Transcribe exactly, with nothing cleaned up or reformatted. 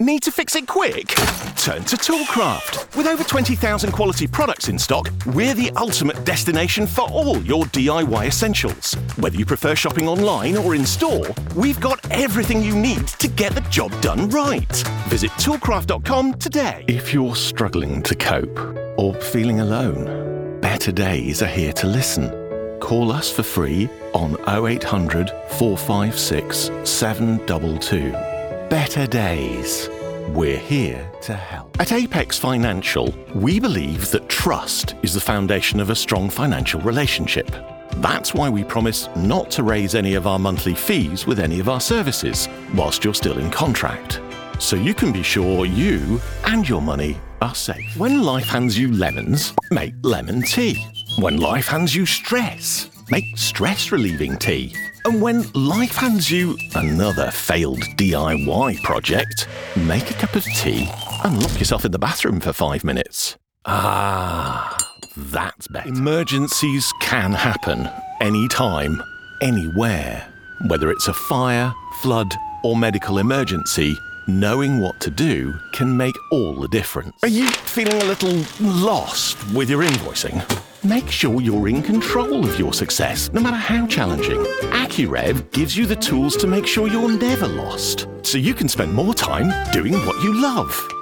Need to fix it quick? Turn to Toolcraft. With over twenty thousand quality products in stock, we're the ultimate destination for all your D I Y essentials. Whether you prefer shopping online or in store, we've got everything you need to get the job done right. Visit toolcraft dot com today. If you're struggling to cope or feeling alone, Better Days are here to listen. Call us for free on oh eight hundred, four five six, seven two two. Better Days. We're here to help. At Apex Financial, we believe that trust is the foundation of a strong financial relationship. That's why we promise not to raise any of our monthly fees with any of our services whilst you're still in contract. So you can be sure you and your money are safe. When life hands you lemons, make lemon tea. When life hands you stress, make stress-relieving tea. And when life hands you another failed D I Y project, make a cup of tea and lock yourself in the bathroom for five minutes. Ah, that's better. Emergencies can happen anytime, anywhere. Whether it's a fire, flood, or medical emergency, knowing what to do can make all the difference. Are you feeling a little lost with your invoicing? Make sure you're in control of your success, no matter how challenging. AccuRev gives you the tools to make sure you're never lost, so you can spend more time doing what you love.